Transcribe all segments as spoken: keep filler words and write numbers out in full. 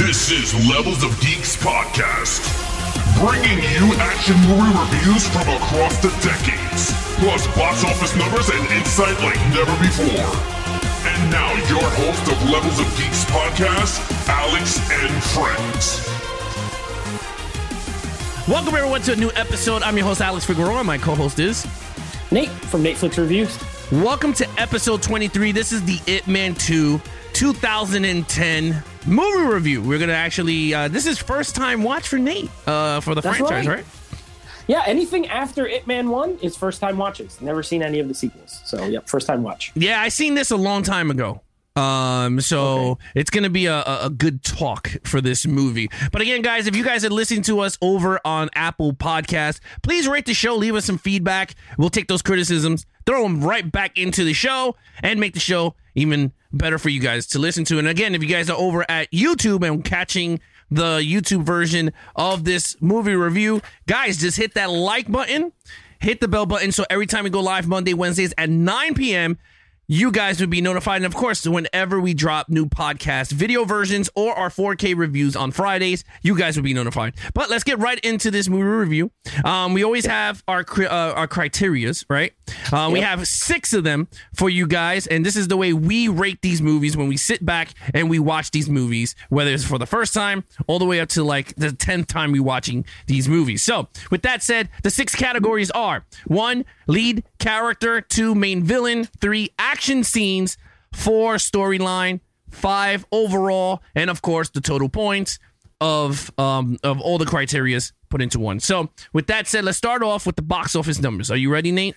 This is Levels of Geeks Podcast, bringing you action movie reviews from across the decades, plus box office numbers and insight like never before. And now your host of Levels of Geeks Podcast, Alex and Friends. Welcome everyone to a new episode. I'm your host, Alex Figueroa. My co-host is Nate from Netflix Reviews. Welcome to episode twenty-three. This is the Ip Man two two thousand ten movie review. We're going to actually, uh, this is first time watch for Nate uh, for the That's franchise, right. right? Yeah, anything after Ip Man one is first time watches. Never seen any of the sequels. So, yeah, first time watch. Yeah, I seen this a long time ago. Um, so okay. It's going to be a, a good talk for this movie. But again, guys, if you guys are listening to us over on Apple Podcasts, please rate the show, leave us some feedback. We'll take those criticisms, throw them right back into the show, and make the show even better for you guys to listen to. And again, if you guys are over at YouTube and catching the YouTube version of this movie review, guys, just hit that like button, hit the bell button, so every time we go live Monday, Wednesdays at nine p.m., you guys would be notified. And of course, whenever we drop new podcast video versions or our four K reviews on Fridays, you guys would be notified. But let's get right into this movie review. Um, we always have our uh, our criterias, right? Uh, yep. We have six of them for you guys. And this is the way we rate these movies when we sit back and we watch these movies, whether it's for the first time all the way up to like the tenth time we're watching these movies. So with that said, the six categories are one, lead character, two, main villain, three, action scenes, four, storyline, five, overall, and of course the total points of um of all the criterias put into one. So with that said, let's start off with the box office numbers. Are you ready, Nate?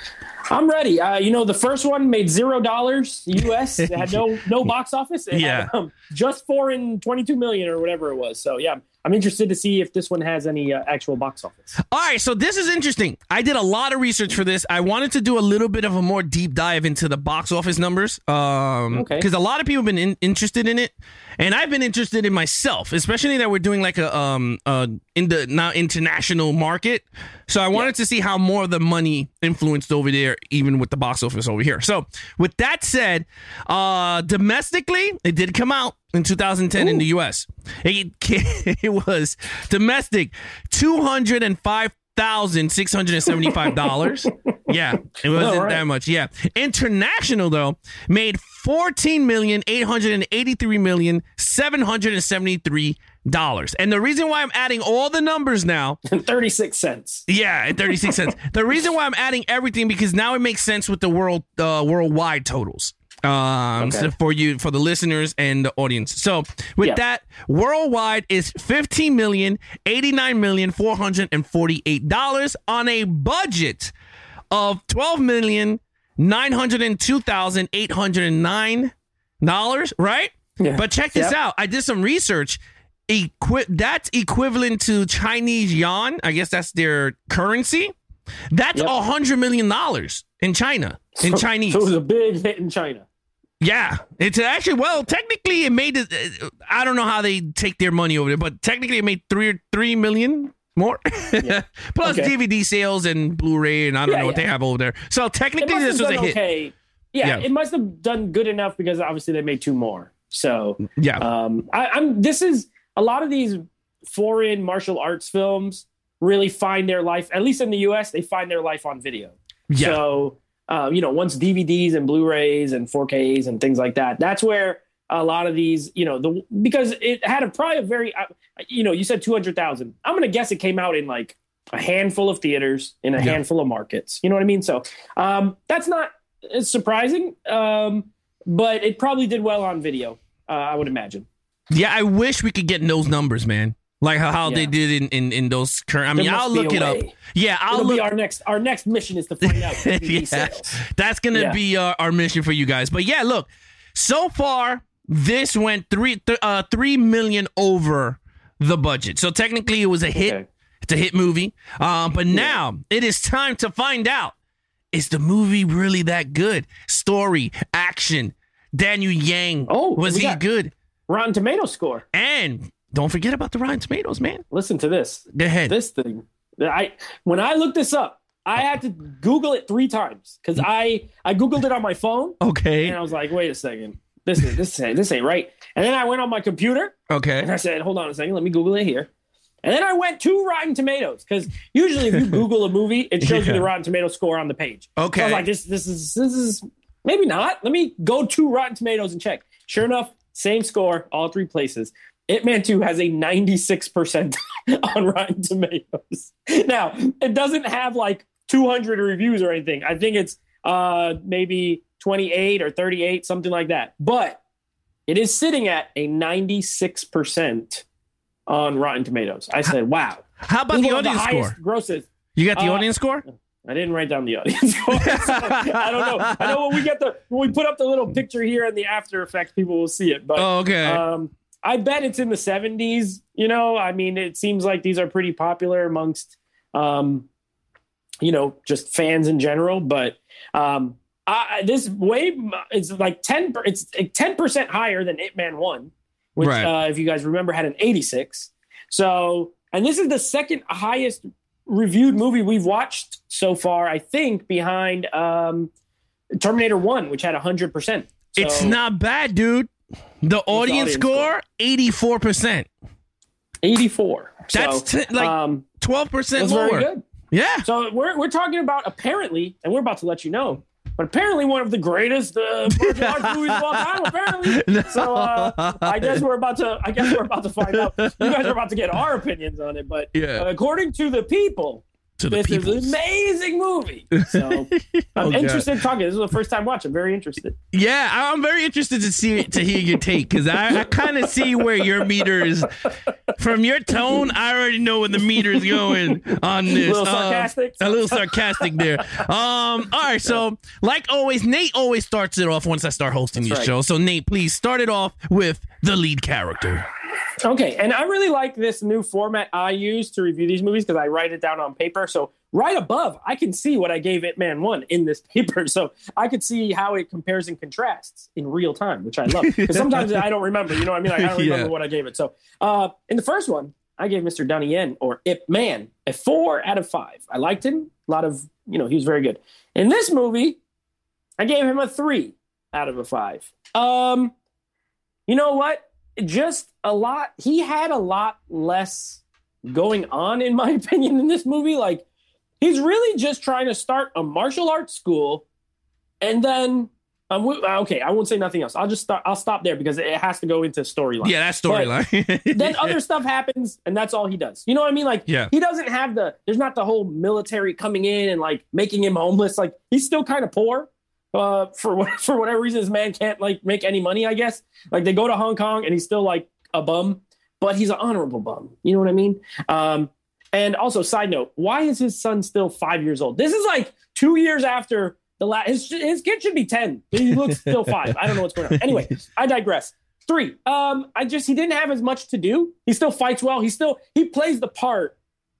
I'm ready. Uh, you know, the first one made zero dollars U S. It had no no box office. It yeah, had, um, just foreign twenty-two million or whatever it was. So yeah, I'm interested to see if this one has any uh, actual box office. All right, so this is interesting. I did a lot of research for this. I wanted to do a little bit of a more deep dive into the box office numbers, um, okay, because a lot of people have been in, interested in it, and I've been interested in myself, especially that we're doing like a um uh in the now international market. So I wanted yeah. to see how more of the money influenced over there, even with the box office over here. So with that said, uh, domestically, it did come out in two thousand ten Ooh. In the U S. It, it was domestic two hundred five thousand six hundred seventy-five dollars. Yeah, it wasn't right. that much. Yeah. International, though, made fourteen million eight hundred eighty-three million seven hundred seventy-three dollars. And the reason why I'm adding all the numbers now, thirty-six cents. Yeah, at thirty-six cents. The reason why I'm adding everything, because now it makes sense with the world uh, worldwide totals. Um, okay. So for you, for the listeners and the audience. So with yeah. that, worldwide is fifteen million eighty-nine million four hundred forty-eight dollars on a budget of twelve million nine hundred two thousand eight hundred nine dollars, right? Yeah. But check this yep. out. I did some research. Equi- that's equivalent to Chinese yuan. I guess that's their currency. That's a yep. hundred million dollars in China, in so, Chinese. So it was a big hit in China. Yeah, it's actually, well, technically it made it. I don't know how they take their money over there, but technically it made three three million more. Yeah. Plus okay. D V D sales and Blu-ray, and I don't yeah, know what yeah. they have over there. So technically this was a hit. Okay. Yeah, yeah, it must have done good enough because obviously they made two more. So yeah, um, I, I'm. This is a lot of these foreign martial arts films really find their life, at least in the U S, they find their life on video. Yeah. So. Uh, you know, once D V Ds and Blu-rays and four Ks and things like that, that's where a lot of these, you know, the because it had a probably a very, uh, you know, you said two hundred thousand. I'm going to guess it came out in like a handful of theaters in a yeah. handful of markets. You know what I mean? So um, that's not surprising, um, but it probably did well on video, uh, I would imagine. Yeah, I wish we could get those numbers, man. Like how, how yeah. they did in, in, in those current. I mean, I'll look it up. Yeah, I'll It'll look. Be our next our next mission is to find out. yeah, sales. That's gonna yeah. be our, our mission for you guys. But yeah, look, so far this went three th- uh three million over the budget. So technically, it was a hit. Okay. It's a hit movie. Um, but now yeah. it is time to find out: is the movie really that good? Story, action. Daniel Yang. Oh, was he good? Rotten Tomatoes score. And don't forget about the Rotten Tomatoes, man. Listen to this. Go ahead. This thing. I when I looked this up, I had to Google it three times because I, I Googled it on my phone. Okay. And I was like, wait a second. this is this ain't this ain't right. And then I went on my computer Okay. and I said, hold on a second, let me Google it here. And then I went to Rotten Tomatoes because usually if you Google a movie, it shows Yeah. you the Rotten Tomatoes score on the page. Okay. So I was like, this this is this is maybe not. Let me go to Rotten Tomatoes and check. Sure enough, same score, all three places. Ip Man two has a ninety-six percent on Rotten Tomatoes. Now, it doesn't have like two hundred reviews or anything. I think it's uh, maybe twenty-eight or thirty-eight, something like that. But it is sitting at a ninety-six percent on Rotten Tomatoes. I said, wow. How about This is the one of audience highest score? grosses. You got the Uh, audience score? I didn't write down the audience score. So I don't know. I know when we get the when we put up the little picture here in the After Effects, people will see it. But Oh, okay. um, I bet it's in the seventies. You know, I mean, it seems like these are pretty popular amongst, um, you know, just fans in general. But um, I, this way, it's like ten. It's ten percent higher than Ip Man One, which, Right. uh, if you guys remember, had an eighty-six. So, and this is the second highest reviewed movie we've watched so far, I think, behind um, Terminator One, which had one hundred percent. So, It's not bad, dude. The audience, audience score, eighty-four percent. eighty-four. That's so, t- like um, twelve percent that's lower. very good. Yeah. So we're we're talking about apparently, and we're about to let you know, but apparently one of the greatest uh, martial arts movies of all time. Apparently, so uh, I guess we're about to. I guess we're about to find out. You guys are about to get our opinions on it, but Yeah. uh, according to the people, To the this people. is an amazing movie. So I'm Oh, God. interested in talking. This is the first time watching. I'm very interested. Yeah, I'm very interested to see to hear your take because I, I kind of see where your meter is. From your tone, I already know where the meter is going on this. A little Uh, sarcastic. a little sarcastic there. Um, all right, so like always, Nate always starts it off once I start hosting That's these right. shows. So Nate, please start it off with the lead character. Okay, and I really like this new format I use to review these movies because I write it down on paper. So right above, I can see what I gave Ip Man one in this paper. So I could see how it compares and contrasts in real time, which I love. Because sometimes I don't remember, you know what I mean? Like, I don't remember Yeah. what I gave it. So uh, in the first one, I gave Mister Donnie Yen, or Ip Man, a four out of five. I liked him. A lot of, you know, he was very good. In this movie, I gave him a three out of a five. Um, you know what? Just a lot. He had a lot less going on, in my opinion, in this movie. Like, he's really just trying to start a martial arts school, and then um, we- okay, I won't say nothing else. I'll just start. I'll stop there because it has to go into storyline. Yeah, that storyline. Then other stuff happens, and that's all he does. You know what I mean? Like, Yeah. he doesn't have the. There's not the whole military coming in and like making him homeless. Like, he's still kind of poor. Uh, for what, for whatever reason, this man can't like make any money. I guess like they go to Hong Kong and he's still like a bum, but he's an honorable bum. You know what I mean? Um, and also, side note, why is his son still five years old? This is like two years after the last. His, his kid should be ten. He looks still five. I don't know what's going on. Anyway, I digress. Three. Um, I just he didn't have as much to do. He still fights well. He still he plays the part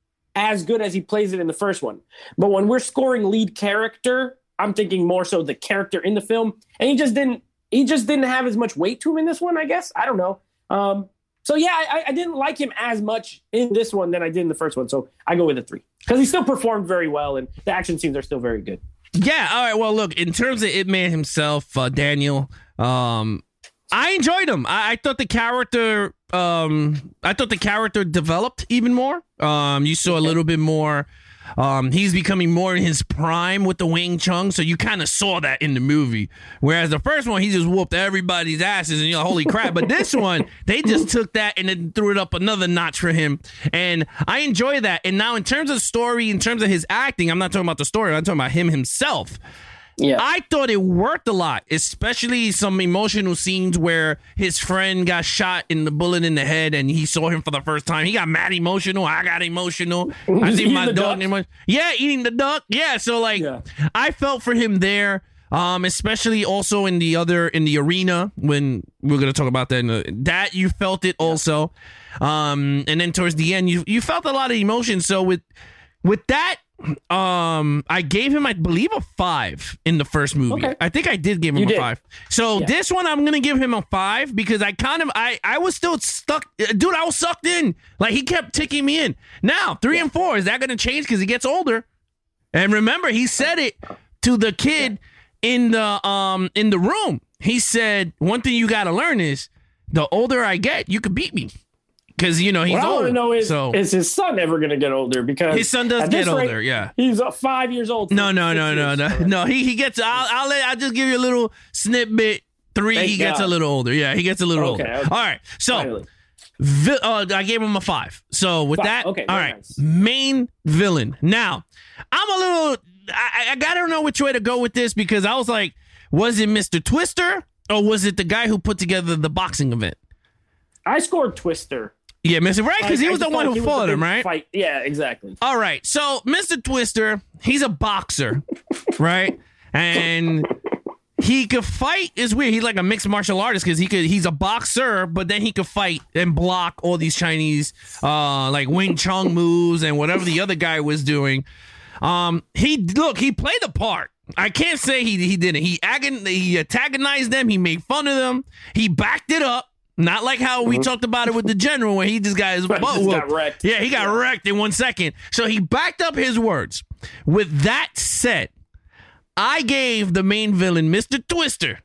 as good as he plays it in the first one. But when we're scoring lead character, I'm thinking more so the character in the film, and he just didn't. He just didn't have as much weight to him in this one. I guess I don't know. Um, so yeah, I, I didn't like him as much in this one than I did in the first one. So I go with a three because he still performed very well, and the action scenes are still very good. Yeah, all right. Well, look, in terms of Ip Man himself, uh, Daniel, um, I enjoyed him. I, I thought the character, um, I thought the character developed even more. Um, you saw a little bit more. Um, he's becoming more in his prime with the Wing Chun, so you kind of saw that in the movie. Whereas the first one, he just whooped everybody's asses, and you're like, holy crap. But this one, they just took that and then threw it up another notch for him, and I enjoy that. And now, in terms of story, in terms of his acting, I'm not talking about the story. I'm talking about him himself. Yeah, I thought it worked a lot, especially some emotional scenes where his friend got shot in the bullet in the head and he saw him for the first time. He got mad emotional. I got emotional. I see Eating my the dog. duck? emo- Yeah, eating the duck. Yeah, so like Yeah. I felt for him there. Um, especially also in the other in the arena when we're gonna talk about that. In the, that you felt it also, um, and then towards the end you you felt a lot of emotion. So with with that. Um, I gave him, I believe, a five in the first movie. Okay. I think I did give him You a did. five. So Yeah. this one, I'm gonna give him a five because I kind of, I, I was still stuck, dude. I was sucked in. Like he kept ticking me in. Now three and four, is that gonna change because he gets older? And remember, he said it to the kid in the um in the room. he said, one thing you got to learn is the older I get, you could beat me. Because, you know, he's what I old. want to know is, so. is his son ever going to get older? Because his son does get rate, older, yeah. He's uh, five years old. No, no, no, no, no. No, he, he gets, I'll, I'll, let, I'll just give you a little snippet. Three, Thank he gets God. a little older. Yeah, he gets a little okay, older. Okay. All right. So, vi- uh, I gave him a five. So, with five. that, okay, all right. Nice. Main villain. Now, I'm a little, I, I gotta know which way to go with this because I was like, was it Mister Twister or was it the guy who put together the boxing event? I scored Twister. Yeah, Mister Right, because he was I the one like who fought him, right? Fight. Yeah, exactly. All right. So, Mister Twister, he's a boxer, right? And he could fight. It's weird. He's like a mixed martial artist because he could. He's a boxer, but then he could fight and block all these Chinese, uh, like Wing Chun moves and whatever the other guy was doing. Um, he look. He played the part. I can't say he he didn't. He agon- he antagonized them. He made fun of them. He backed it up. Not like how we mm-hmm. talked about it with the general where he just got his butt just got wrecked. Yeah, he got yeah. wrecked in one second. So he backed up his words. With that said, I gave the main villain, Mister Twister,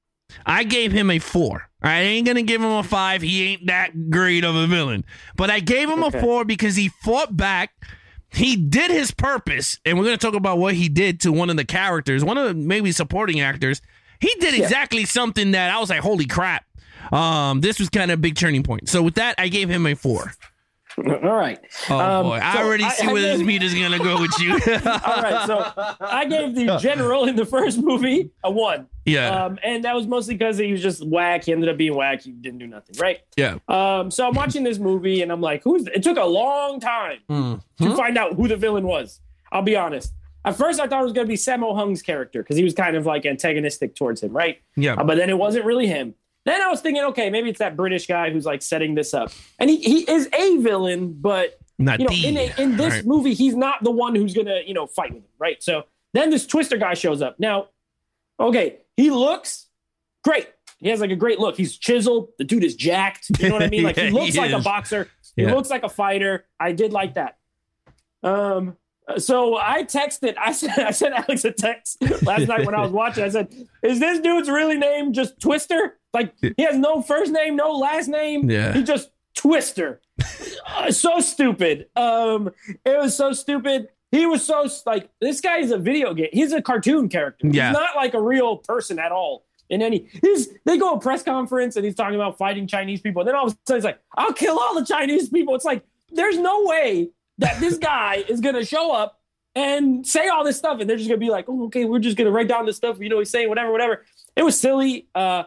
I gave him a four. I ain't going to give him a five. He ain't that great of a villain. But I gave him okay. a four because he fought back. He did his purpose. And we're going to talk about what he did to one of the characters, one of the maybe supporting actors. He did exactly yeah. something that I was like, holy crap. Um, this was kind of a big turning point. So with that, I gave him a four. All right. Oh, um, boy. I so already I, see I where gave, this meet is going to go with you. All right. So I gave the general in the first movie a one. Yeah. Um, and that was mostly because he was just whack. He ended up being whack. He didn't do nothing. Right. Yeah. Um, so I'm watching this movie and I'm like, who's, th- it took a long time mm-hmm. to find out who the villain was. I'll be honest. At first, I thought it was going to be Sammo Hung's character because he was kind of like antagonistic towards him. Right. Yeah. Uh, but then it wasn't really him. Then I was thinking, okay, maybe it's that British guy who's like setting this up. And he, he is a villain, but not you know, the, in, a, in this right. movie, he's not the one who's going to, you know, fight with him, right? So then this Twister guy shows up. Now, okay, he looks great. He has like a great look. He's chiseled. The dude is jacked. You know what I mean? Like yeah, he looks he like is. a boxer. He yeah. looks like a fighter. I did like that. Um, So I texted, I sent, I sent Alex a text last night when I was watching. I said, is this dude's really name just Twister? Like, he has no first name, no last name. Yeah. He just Twister. uh, so stupid. Um, it was so stupid. He was so, like, this guy is a video game. He's a cartoon character. Yeah. He's not like a real person at all. In any, he's, they go to a press conference and he's talking about fighting Chinese people. And then all of a sudden he's like, I'll kill all the Chinese people. It's like, there's no way that this guy is going to show up and say all this stuff. And they're just going to be like, oh, okay, we're just going to write down this stuff. You know, he's saying whatever, whatever. It was silly. Uh,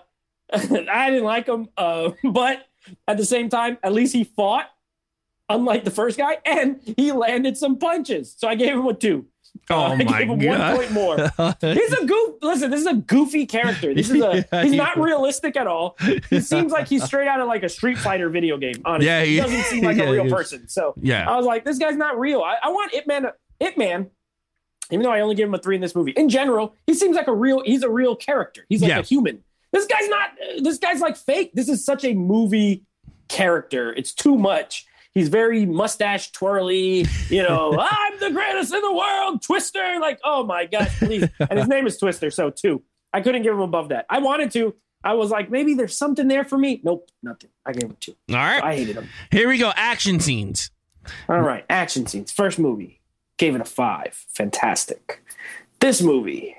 I didn't like him. Uh, but at the same time, at least he fought, unlike the first guy, and he landed some punches. So I gave him a two. Oh, uh, I my gave him God. One point more. He's a goof. Listen, this is a goofy character. This is a. Yeah, he's yeah. not realistic at all. He seems like he's straight out of like a Street Fighter video game. Honestly, Yeah, he he- doesn't seem like yeah, a real he is. person. So Yeah. I was like, this guy's not real. I, I want Ip Man. Ip Man. Even though I only gave him a three in this movie, in general, he seems like a real. He's a real character. He's like Yeah. a human. This guy's not. This guy's like fake. This is such a movie character. It's too much. He's very mustache twirly, you know, I'm the greatest in the world, Twister. Like, oh my gosh, please. And his name is Twister, so two. I couldn't give him above that. I wanted to. I was like, maybe there's something there for me. Nope, nothing. I gave him two. All right. So I hated him. Here we go. Action scenes. All right, action scenes. First movie, gave it a five. Fantastic. This movie.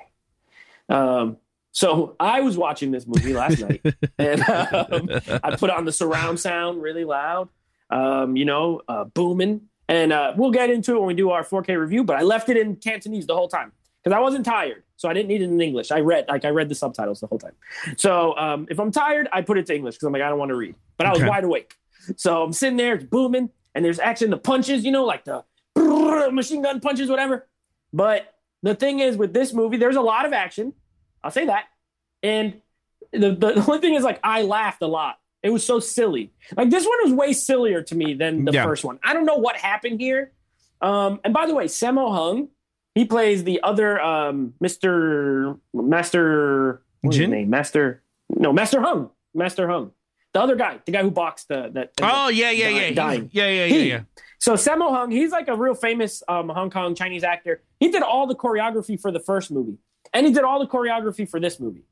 Um, so I was watching this movie last night, and um, I put on the surround sound really loud. Um, you know, uh, booming. And uh, we'll get into it when we do our four K review, but I left it in Cantonese the whole time because I wasn't tired. So I didn't need it in English. I read, like I read the subtitles the whole time. So um, if I'm tired, I put it to English because I'm like, I don't want to read. But I was Okay. wide awake. So I'm sitting there, it's booming, and there's action, the punches, you know, like the machine gun punches, whatever. But the thing is, with this movie, there's a lot of action. I'll say that. And the, the only thing is, like, I laughed a lot. It was so silly. Like, this one was way sillier to me than the Yeah. first one. I don't know what happened here. Um, and by the way, Sammo Hung, he plays the other um, Mister Master. What's his Jin? name? Master. No, Master Hung. Master Hung. The other guy, the guy who boxed the. That, Oh, yeah, yeah, dying, yeah. Dying. Yeah, yeah, yeah, He- yeah. So Sammo Hung, he's like a real famous um, Hong Kong Chinese actor. He did all the choreography for the first movie, and he did all the choreography for this movie.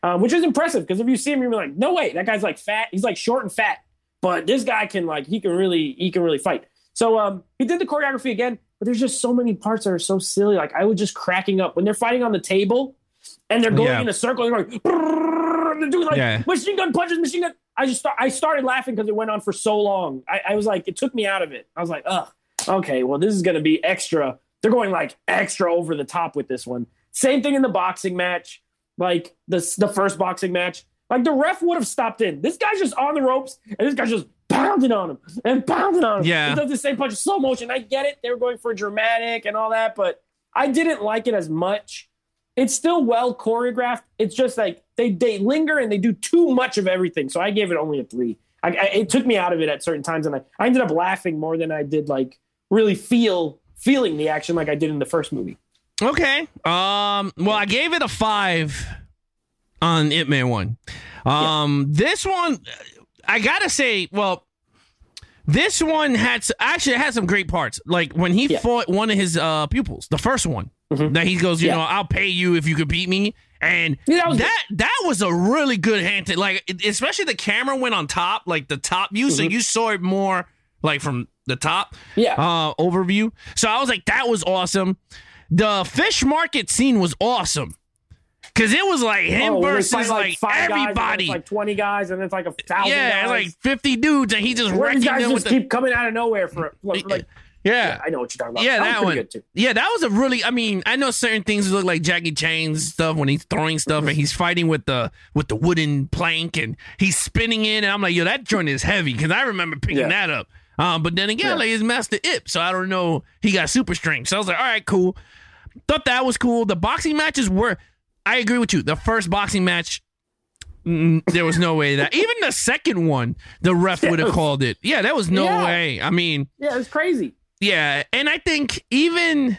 um, which is impressive because if you see him, you're like, no way, that guy's like fat. He's like short and fat, but this guy can like he can really he can really fight. So um, he did the choreography again, but there's just so many parts that are so silly. Like I was just cracking up when they're fighting on the table and they're going yeah. in a circle. They're going, and they're doing like yeah. machine gun punches, machine gun. I just start, I started laughing because it went on for so long. I, I was like, it took me out of it. I was like, ugh, okay, well this is going to be extra. They're going like extra over the top with this one. Same thing in the boxing match, like the the first boxing match. Like the ref would have stopped in. This guy's just on the ropes, and this guy's just pounding on him and pounding on him. Yeah. He does the same punch, slow motion. I get it. They were going for dramatic and all that, but I didn't like it as much. It's still well choreographed. It's just like they they linger and they do too much of everything. So I gave it only a three. I, I, it took me out of it at certain times, and I, I ended up laughing more than I did like really feel feeling the action like I did in the first movie. Okay. Um. Well, I gave it a five on Ip Man one. Um. Yeah. This one, I gotta say, well, this one had actually it had some great parts. Like when he yeah. fought one of his uh, pupils, the first one. Mm-hmm. That he goes, you yeah. know, I'll pay you if you could beat me, and yeah, that was that, that was a really good hand to like, especially the camera went on top, like the top view, mm-hmm. so you saw it more like from the top, yeah, uh, overview. So I was like, that was awesome. The fish market scene was awesome because it was like him oh, versus like, like five everybody, guys, it's like twenty guys, and it's like a thousand. Yeah, guys. like fifty dudes, and he just wrecking these guys them just with keep the, coming out of nowhere for, for like. Yeah. yeah, I know what you're talking about. Yeah, that, that was one. Good too. Yeah, that was a really. I mean, I know certain things look like Jackie Chan's stuff when he's throwing stuff and he's fighting with the with the wooden plank and he's spinning in, and I'm like, yo, that joint is heavy because I remember picking yeah. that up. Um, but then again, yeah. like his master Ip, so I don't know. He got super strength, so I was like, all right, cool. Thought that was cool. The boxing matches were. I agree with you. The first boxing match. Mm, there was no way that even the second one, the ref would have called it. Yeah, that was no yeah. way. I mean, yeah, it was crazy. Yeah, and I think even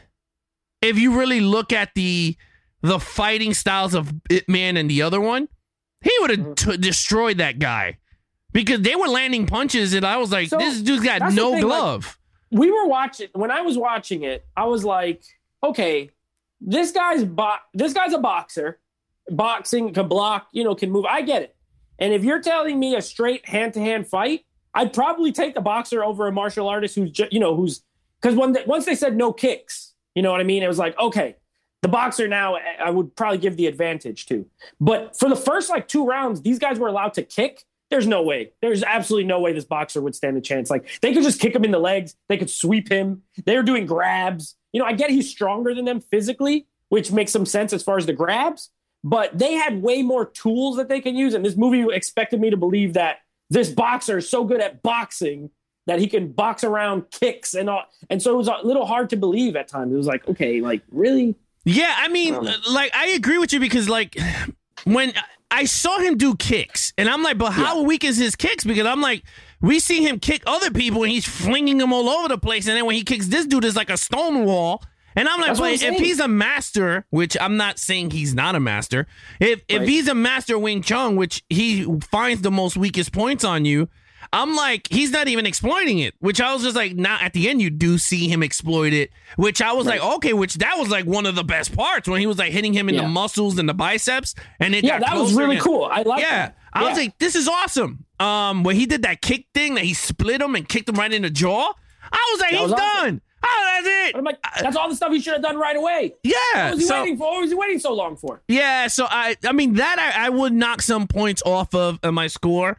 if you really look at the the fighting styles of Ip Man and the other one, he would have mm-hmm. t- destroyed that guy because they were landing punches, and I was like, so, this dude's got no thing, glove. Like, we were watching when I was watching it. I was like, okay, this guy's bo- this guy's a boxer. Boxing can block, you know, can move. I get it. And if you're telling me a straight hand-to-hand fight, I'd probably take the boxer over a martial artist who's, just, you know, who's because when they, once they said no kicks, you know what I mean? It was like, okay, the boxer now I would probably give the advantage to. But for the first like two rounds, these guys were allowed to kick. There's no way. There's absolutely no way this boxer would stand a chance. Like they could just kick him in the legs. They could sweep him. They were doing grabs. You know, I get he's stronger than them physically, which makes some sense as far as the grabs. But they had way more tools that they can use. And this movie expected me to believe that this boxer is so good at boxing that he can box around kicks and all. And so it was a little hard to believe at times. It was like, okay, like really? Yeah, I mean, I like, I agree with you because like when I saw him do kicks and I'm like, but how yeah. weak is his kicks? Because I'm like, we see him kick other people and he's flinging them all over the place. And then when he kicks this dude, it's like a stone wall. And I'm like, but if he's a master, which I'm not saying he's not a master, if if right. he's a master Wing Chun, which he finds the most weakest points on you, I'm like, he's not even exploiting it, which I was just like, now at the end, you do see him exploit it, which I was right. like, okay, which that was like one of the best parts when he was like hitting him in yeah. the muscles and the biceps. And it yeah, got that was really and, cool. I like yeah, that. I yeah. was like, this is awesome. Um, when he did that kick thing that he split him and kicked him right in the jaw, I was like, that he's was awesome. done. Oh, that's it. I'm like, that's all the stuff he should have done right away. Yeah. What was he so, waiting for? What was he waiting so long for? Yeah. So I, I mean, that I, I would knock some points off of uh, my score.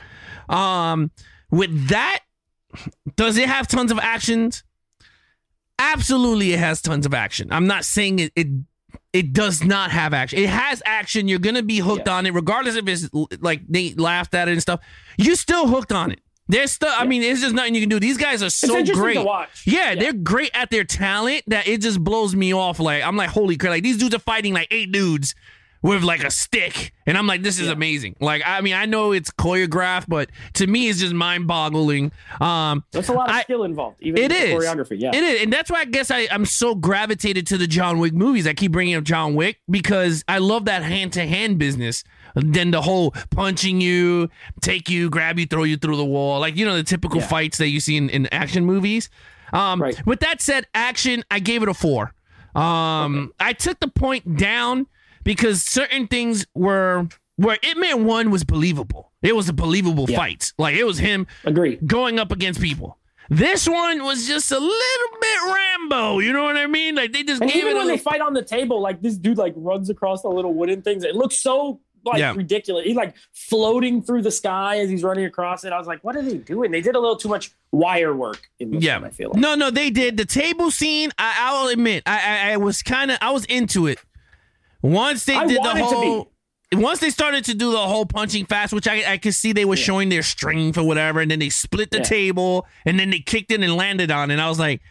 Um, with that, does it have tons of actions? Absolutely, it has tons of action. I'm not saying it. It, it does not have action. It has action. You're gonna be hooked yeah. on it, regardless if it's like they laughed at it and stuff. You're still hooked on it. There's stuff. Yeah. I mean, it's just nothing you can do. These guys are so it's great. To watch. Yeah, yeah, they're great at their talent that it just blows me off. Like I'm like, holy crap! Like these dudes are fighting like eight dudes with like a stick, and I'm like, this is yeah. amazing. Like I mean, I know it's choreographed, but to me, it's just mind-boggling. Um, There's a lot of I, skill involved, even it in is. choreography. Yeah, it is, and that's why I guess I, I'm so gravitated to the John Wick movies. I keep bringing up John Wick because I love that hand-to-hand business. Then the whole punching you, take you, grab you, throw you through the wall. Like, you know, the typical yeah. fights that you see in, in action movies. Um, right. With that said, action, I gave it a four. Um, okay. I took the point down because certain things were where Ip Man one was believable. It was a believable Yeah. fight. Like, it was him Agree. going up against people. This one was just a little bit Rambo. You know what I mean? Like, they just And gave even it a when they little- fight on the table, like this dude like runs across the little wooden things. It looks so like Yeah. ridiculous. He's like floating through the sky as he's running across it. I was like, what are they doing? They did a little too much wire work in this Yeah. one, I feel like. No, no, they did. The table scene, I, I'll admit, I, I, I was kind of, I was into it. Once they I did the wanted to be. whole, once they started to do the whole punching fast, which I, I could see they were showing their strength or whatever, and then they split the Yeah. table, and then they kicked it and landed on it. And I was like,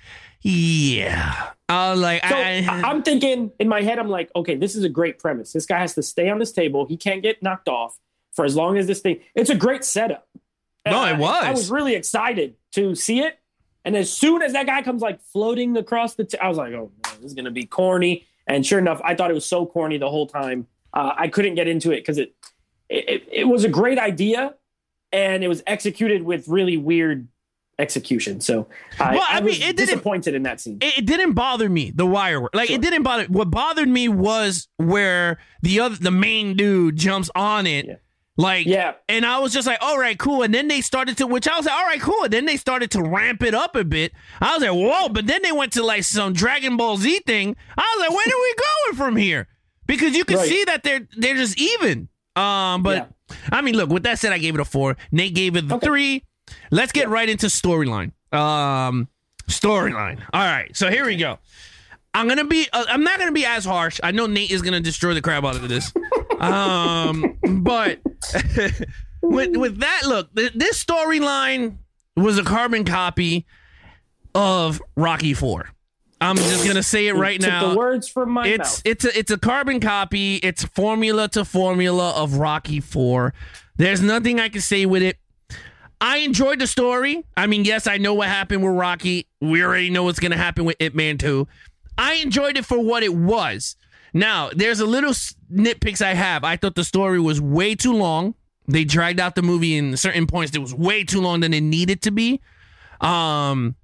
yeah. I was like, So I, I, I'm thinking in my head, I'm like, okay, this is a great premise. This guy has to stay on this table. He can't get knocked off for as long as this thing. It's a great setup. No, Uh, it was. I was really excited to see it. And as soon as that guy comes like floating across the, t- I was like, oh, man, this is going to be corny. And sure enough, I thought it was so corny the whole time. Uh, I couldn't get into it because it, it it was a great idea and it was executed with really weird execution. So I, Well, I I, mean, was it didn't- disappointed in that scene. it, it didn't bother me, the wire work. Like, Sure. it didn't bother. What bothered me was where the other, the main dude jumps on it. Yeah. Like, Yeah. and I was just like, all right, cool. And then they started to, which I was like, all right, cool. And then they started to ramp it up a bit. I was like, whoa. But then they went to like some Dragon Ball Z thing. I was like, where are we going from here? Because you can Right. see that they're they're just even. Um, but I mean, look. With that said, I gave it a four. Nate gave it the Okay. three. Let's get right into storyline. Um, storyline. All right. So here we go. I'm gonna be. Uh, I'm not gonna be as harsh. I know Nate is gonna destroy the crap out of this. um, but with with that, look, th- this storyline was a carbon copy of Rocky Four. I'm just gonna say it right Took now. the words from my It's mouth. it's a it's a carbon copy. It's formula to formula of Rocky Four. There's nothing I can say with it. I enjoyed the story. I mean, yes, I know what happened with Rocky. We already know what's gonna happen with Ip Man too. I enjoyed it for what it was. Now, there's a little s- nitpicks I have. I thought the story was way too long. They dragged out the movie in certain points. It was way too long than it needed to be. Um.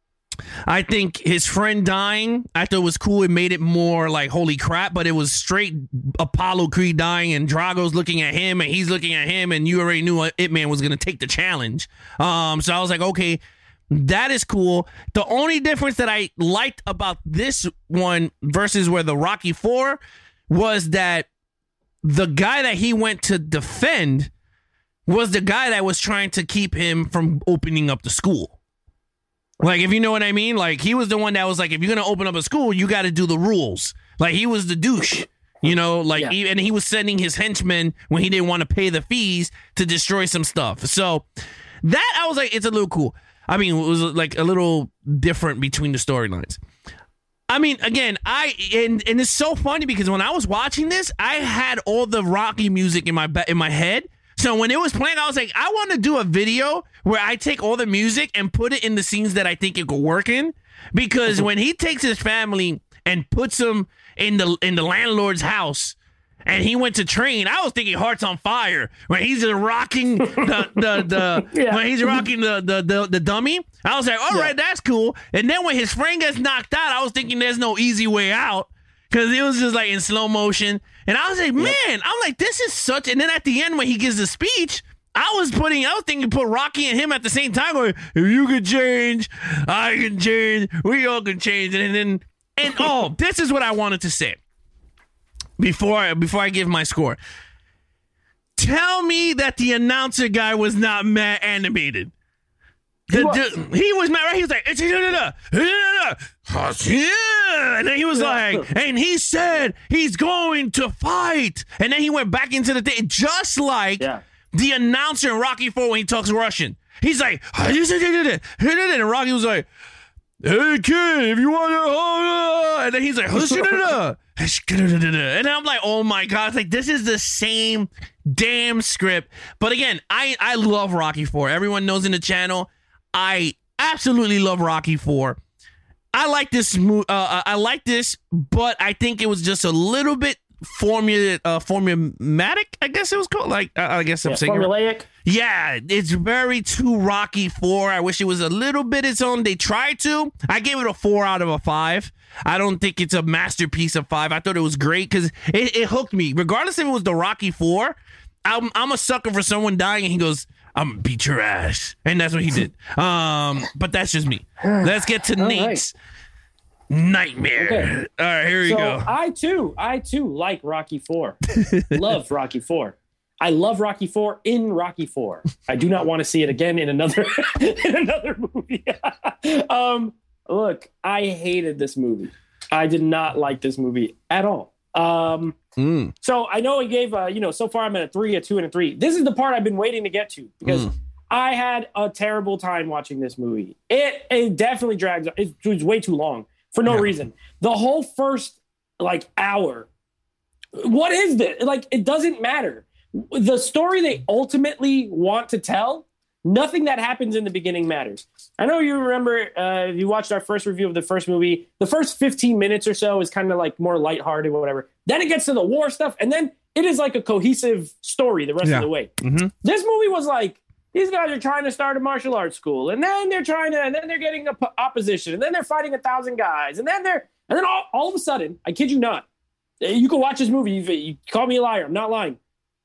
I think his friend dying, I thought it was cool. It made it more like, holy crap, but it was straight Apollo Creed dying and Drago's looking at him and he's looking at him and you already knew Ip Man was going to take the challenge. Um, so I was like, okay, that is cool. The only difference that I liked about this one versus where the Rocky Four was that the guy that he went to defend was the guy that was trying to keep him from opening up the school. Like, if you know what I mean, like, he was the one that was like, if you're going to open up a school, you got to do the rules. Like, he was the douche, you know, like, Yeah. he, and he was sending his henchmen when he didn't want to pay the fees to destroy some stuff. So that, I was like, it's a little cool. I mean, it was like a little different between the storylines. I mean, again, I, and, and it's so funny because when I was watching this, I had all the Rocky music in my, ba- in my head. So when it was playing, I was like, I want to do a video where I take all the music and put it in the scenes that I think it could work in. Because when he takes his family and puts them in the in the landlord's house and he went to train, I was thinking Hearts on Fire. When he's just rocking the the, the Yeah. when he's rocking the the, the, the dummy, I was like, all right, that's cool. And then when his friend gets knocked out, I was thinking there's no easy way out. Because it was just like in slow motion. And I was like, man, I'm like, this is such. And then at the end, when he gives the speech, I was putting, I was thinking put Rocky and him at the same time. Going, if you can change, I can change. We all can change. And then, and oh, this is what I wanted to say before, I- before I give my score. Tell me that the announcer guy was not mad animated. The, He was. the- he was mad, right? He was like, and then he was like, and he said he's going to fight. And then he went back into the thing, just like Yeah. the announcer in Rocky Four when he talks Russian. He's like, and Rocky was like, hey kid, if you want to, and then he's like, and I'm like, oh my god, it's like this is the same damn script. But again, I I love Rocky Four. Everyone knows in the channel, I absolutely love Rocky Four. I like this mo- uh, I like this, but I think it was just a little bit formula uh, formulatic. I guess it was called. Like I, I guess I'm Yeah, saying it- formulaic. Yeah, it's very too Rocky four. I wish it was a little bit its own. They tried to. I gave it a four out of a five. I don't think it's a masterpiece of five. I thought it was great because it, it hooked me. Regardless if it was the Rocky four, I'm, I'm a sucker for someone dying and he goes, I'm going to beat your ass. And that's what he did. Um, but that's just me. Let's get to All Nate's right. Nightmare. Okay. All right, here we so go. I, too, I, too, like Rocky four. Love Rocky four. I love Rocky four in Rocky four. I do not want to see it again in another in another movie. um, look, I hated this movie. I did not like this movie at all. Um, mm. So I know I gave, uh, you know, so far I'm at a three, a two, and a three. This is the part I've been waiting to get to because mm. I had a terrible time watching this movie. It it definitely drags. It was way too long for no yeah. reason. The whole first like hour. What is this? Like, it doesn't matter. The story they ultimately want to tell, nothing that happens in the beginning matters. I know you remember, uh, if you watched our first review of the first movie, the first fifteen minutes or so is kind of like more lighthearted or whatever. Then it gets to the war stuff, and then it is like a cohesive story the rest yeah. of the way. Mm-hmm. This movie was like, these guys are trying to start a martial arts school, and then they're trying to, and then they're getting op- opposition, and then they're fighting a thousand guys, and then they're, and then all, all of a sudden, I kid you not, you can watch this movie, you, you call me a liar, I'm not lying.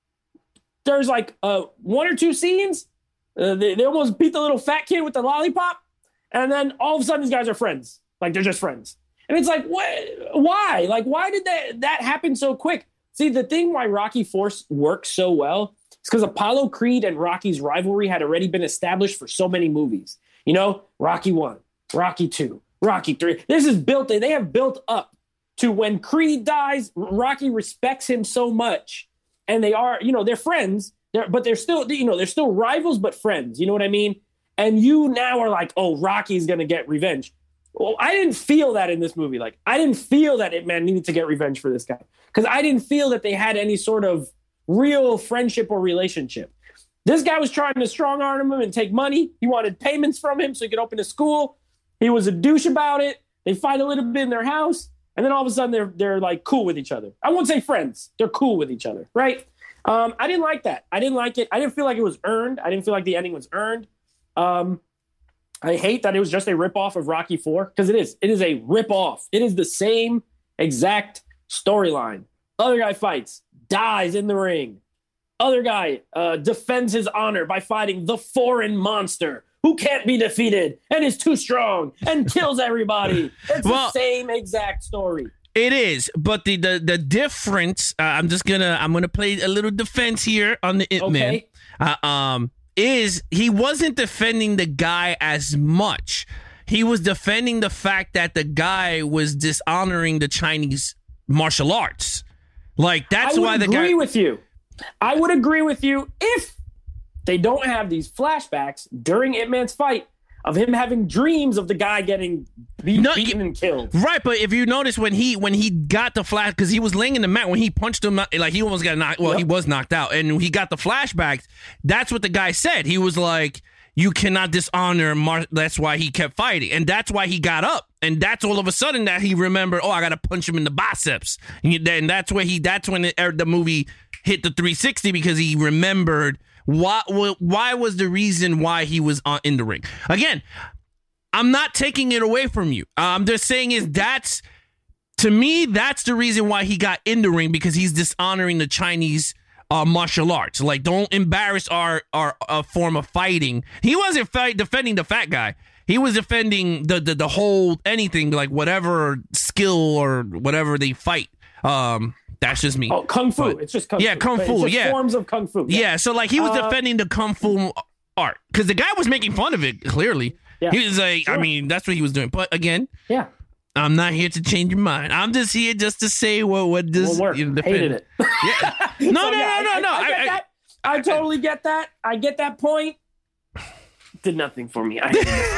There's like uh, one or two scenes. Uh, they, they almost beat the little fat kid with the lollipop. And then all of a sudden, these guys are friends. Like, they're just friends. And it's like, what? Why? Like, why did that, that happen so quick? See, the thing why Rocky four works so well is because Apollo Creed and Rocky's rivalry had already been established for so many movies. You know, Rocky one, Rocky two, Rocky three. This is built, they have built up to when Creed dies, Rocky respects him so much. And they are, you know, they're friends, they're, but they're still, you know, they're still rivals, but friends. You know what I mean? And you now are like, oh, Rocky's going to get revenge. Well, I didn't feel that in this movie. Like, I didn't feel that it, man, needed to get revenge for this guy. Because I didn't feel that they had any sort of real friendship or relationship. This guy was trying to strong arm him and take money. He wanted payments from him so he could open a school. He was a douche about it. They fight a little bit in their house. And then all of a sudden, they're they're like cool with each other. I won't say friends. They're cool with each other, right? Um, I didn't like that. I didn't like it. I didn't feel like it was earned. I didn't feel like the ending was earned. Um, I hate that it was just a ripoff of Rocky four, because it is. It is a ripoff. It is the same exact storyline. Other guy fights, dies in the ring. Other guy uh, defends his honor by fighting the foreign monster who can't be defeated and is too strong and kills everybody. It's well, the same exact story. It is, but the the the difference. Uh, I'm just gonna I'm gonna play a little defense here on the Ip Man. Okay. Uh, um, is he wasn't defending the guy as much. He was defending the fact that the guy was dishonoring the Chinese martial arts. Like that's I would why the agree guy. with you. I would agree with you if they don't have these flashbacks during Ip Man's fight of him having dreams of the guy getting beat, no, beaten and killed. Right, but if you notice when he when he got the flash, because he was laying in the mat when he punched him, like he almost got knocked. Well, yep. he was knocked out, and he got the flashbacks. That's what the guy said. He was like, "You cannot dishonor Mar." That's why he kept fighting, and that's why he got up, and that's all of a sudden that he remembered. Oh, I got to punch him in the biceps, and then that's where he. That's when it, the movie hit the three sixty because he remembered. Why, why was the reason why he was on, in the ring? Again, I'm not taking it away from you. I'm just saying is that's, to me, that's the reason why he got in the ring, because he's dishonoring the Chinese uh, martial arts. Like, don't embarrass our, our, our form of fighting. He wasn't fight, defending the fat guy. He was defending the, the, the whole anything, like whatever skill or whatever they fight. Um, That's just me. Oh, kung fu. But, it's just kung yeah, fu. kung fu. It's just yeah, forms of kung fu. Yeah, yeah so like he was uh, defending the kung fu art because the guy was making fun of it. Clearly, yeah. he was like, sure. I mean, that's what he was doing. But again, yeah, I'm not here to change your mind. I'm just here just to say what what this. You know, Hated it. Yeah. No, so, no, yeah, no, no, no. I, I, I, get that. I totally get that. I get that point. Did nothing for me.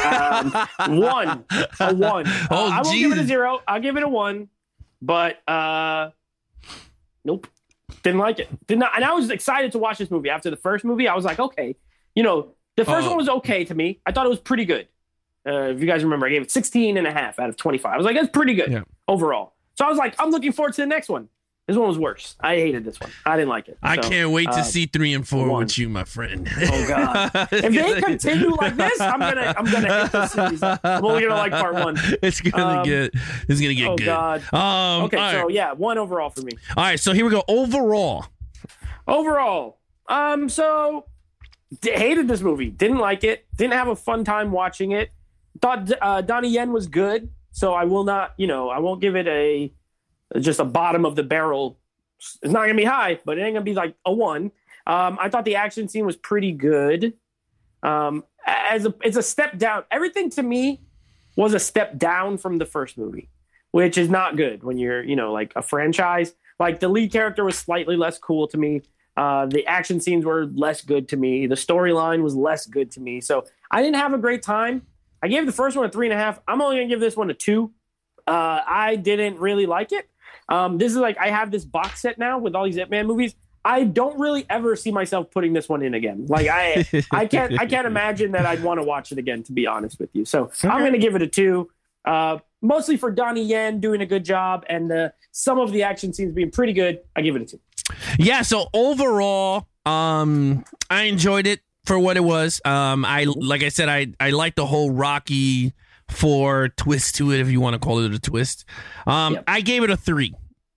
I um, one, a one. Uh, oh, I won't Jesus. give it a zero. I'll give it a one. But uh, nope, didn't like it. Did not. And I was excited to watch this movie. After the first movie, I was like, okay, you know, the first oh. one was okay to me. I thought it was pretty good. Uh, if you guys remember, I gave it sixteen and a half out of twenty-five. I was like, that's pretty good yeah. overall. So I was like, I'm looking forward to the next one. This one was worse. I hated this one. I didn't like it. I So, can't wait to uh, see three and four one. with you, my friend. Oh God! If they continue like this, I'm gonna I'm gonna hit the series. I'm only gonna like part one. It's gonna Um, get it's gonna get oh good. God. Um, Okay, all so right. yeah, one overall for me. all right, so here we go. Overall, Overall, um, so d- hated this movie. Didn't like it. Didn't have a fun time watching it. Thought uh, Donnie Yen was good, so I will not. You know, I won't give it a just a bottom of the barrel. It's not gonna be high, but it ain't gonna be like a one. Um, I thought the action scene was pretty good. Um, as a, it's a step down. Everything to me was a step down from the first movie, which is not good when you're, you know, like a franchise. Like the lead character was slightly less cool to me. Uh, the action scenes were less good to me. The storyline was less good to me. So I didn't have a great time. I gave the first one a three and a half. I'm only gonna give this one a two. Uh, I didn't really like it. Um, this is like I have this box set now with all these Ip Man movies. I don't really ever see myself putting this one in again. Like I, I can't, I can't imagine that I'd want to watch it again. To be honest with you, so okay. I'm going to give it a two. Uh, mostly for Donnie Yen doing a good job and uh, some of the action scenes being pretty good. I give it a two. yeah. So overall, um, I enjoyed it for what it was. Um, I like I said, I I like the whole Rocky Four twist to it, if you want to call it a twist. Um, Yep. I gave it a three.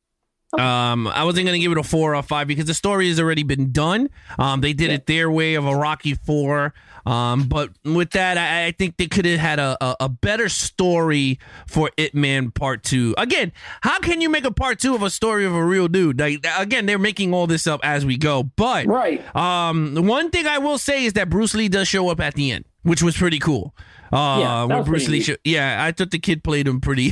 Um, I wasn't going to give it a four or a five because the story has already been done. Um, they did Yeah. it their way of a Rocky Four. Um, but with that, I, I think they could have had a, a, a better story for Ip Man Part Two. Again, how can you make a part two of a story of a real dude? Like, again, they're making all this up as we go. But Right. um, the one thing I will say is that Bruce Lee does show up at the end, which was pretty cool. Uh, Yeah, that when was Bruce pretty Lee, neat. show, yeah, I thought the kid played him pretty.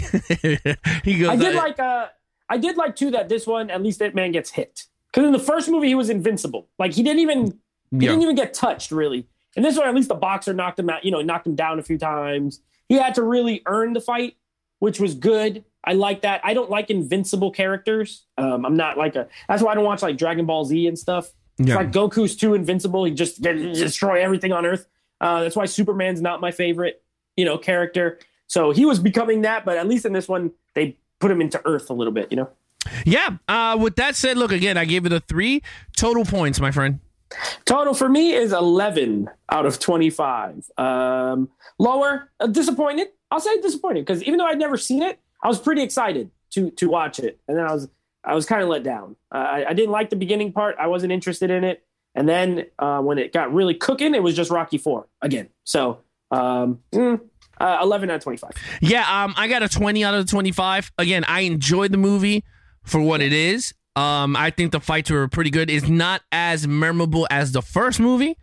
he goes, I did uh, like, uh, I did like too that this one at least Ip Man gets hit because in the first movie he was invincible. Like he didn't even, he Yeah. didn't even get touched really. And this one, at least the boxer knocked him out, you know, knocked him down a few times. He had to really earn the fight, which was good. I like that. I don't like invincible characters. Um, I'm not like a, that's why I don't watch like Dragon Ball Z and stuff. Yeah. It's like Goku's too invincible. He just can destroy everything on Earth. Uh, that's why Superman's not my favorite, you know, character. So he was becoming that, but at least in this one, they put him into Earth a little bit, you know? Yeah. Uh, with that said, look, again, I gave it a three. Total points, my friend. Total for me is eleven out of twenty-five. Um, lower, uh, disappointed. I'll say disappointed because even though I'd never seen it, I was pretty excited to to watch it, and then I was I was kind of let down. Uh, I, I didn't like the beginning part. I wasn't interested in it, and then uh, when it got really cooking, it was just Rocky Four again. So um, mm, uh, eleven out of twenty-five. Yeah, um, I got a twenty out of twenty-five. Again, I enjoyed the movie for what it is. Um, I think the fights were pretty good. It's not as memorable as the first movie,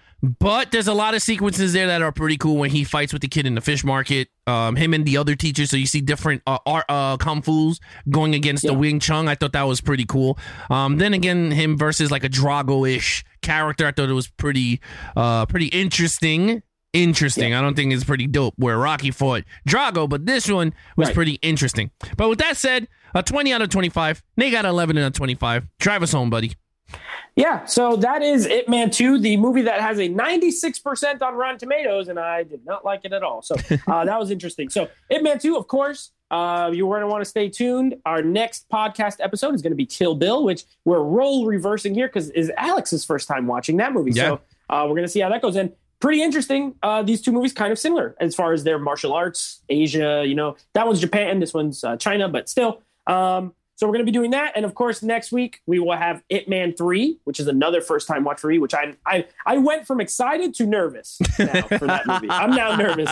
but there's a lot of sequences there that are pretty cool when he fights with the kid in the fish market. Um, him and the other teachers, so you see different uh, art, uh, kung fu's going against Yeah. the Wing Chun. I thought that was pretty cool. Um, then again, him versus like a Drago-ish character, I thought it was pretty, uh, pretty interesting. Interesting. Yeah. I don't think it's pretty dope where Rocky fought Drago, but this one was Right. pretty interesting. But with that said, a twenty out of twenty-five. Nate got eleven out of twenty-five. Drive us home, buddy. Yeah, so that is Ip Man two, the movie that has a ninety-six percent on Rotten Tomatoes, and I did not like it at all. So uh, that was interesting. So Ip Man two, of course, uh, you're going to want to stay tuned. Our next podcast episode is going to be Kill Bill, which we're role reversing here because it's Alex's first time watching that movie. Yeah. So uh, we're going to see how that goes. And pretty interesting. Uh, these two movies kind of similar as far as their martial arts, Asia, you know, that one's Japan, this one's uh, China, but still. Um, So we're going to be doing that. And of course, next week we will have Ip Man three, which is another first time watch for me, which I I I went from excited to nervous now for that movie. I'm now nervous.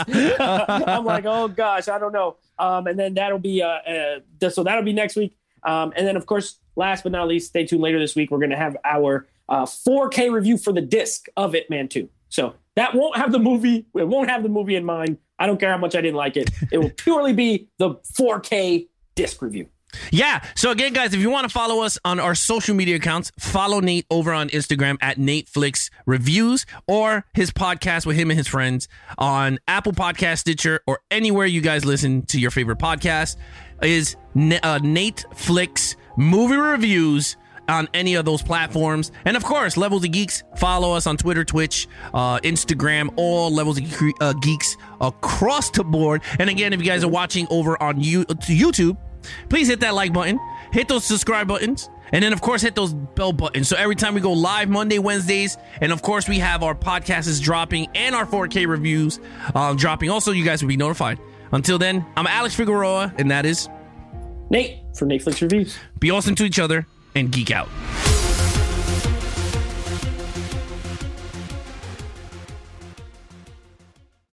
I'm like, oh gosh, I don't know. Um, and then that'll be, uh, uh, so that'll be next week. Um, and then of course, last but not least, stay tuned later this week. We're going to have our uh, four K review for the disc of Ip Man two. So that won't have the movie. It won't have the movie in mind. I don't care how much I didn't like it. It will purely be the four K disc review. Yeah. So again, guys, if you want to follow us on our social media accounts, follow Nate over on Instagram at NateFlix Reviews or his podcast with him and his friends on Apple Podcast, Stitcher, or anywhere you guys listen to your favorite podcast is uh, Nate Flix Movie Reviews on any of those platforms. And of course, Levels of Geeks, follow us on Twitter, Twitch, uh, Instagram, all Levels of Ge- uh, Geeks across the board. And again, if you guys are watching over on you- YouTube, please hit that like button, hit those subscribe buttons, and then, of course, hit those bell buttons. So every time we go live Monday, Wednesdays, and, of course, we have our podcasts dropping and our four K reviews um, dropping. Also, you guys will be notified. Until then, I'm Alex Figueroa, and that is Nate from Netflix Reviews. Be awesome to each other and geek out.